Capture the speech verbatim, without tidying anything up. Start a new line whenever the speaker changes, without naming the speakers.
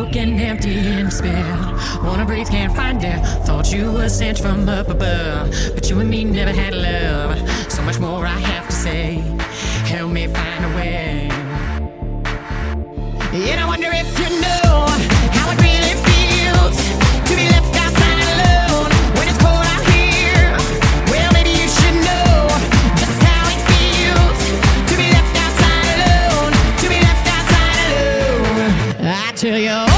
broken, empty, and despair. Wanna breathe, can't find air. Thought you were sent from up above, but you and me never had love. So much more I have to say. Help me find a way. And I wonder if you know how it really feels to be left outside alone when it's cold out here. Well, maybe you should know just how it feels to be left outside alone, to be left outside alone. I tell you.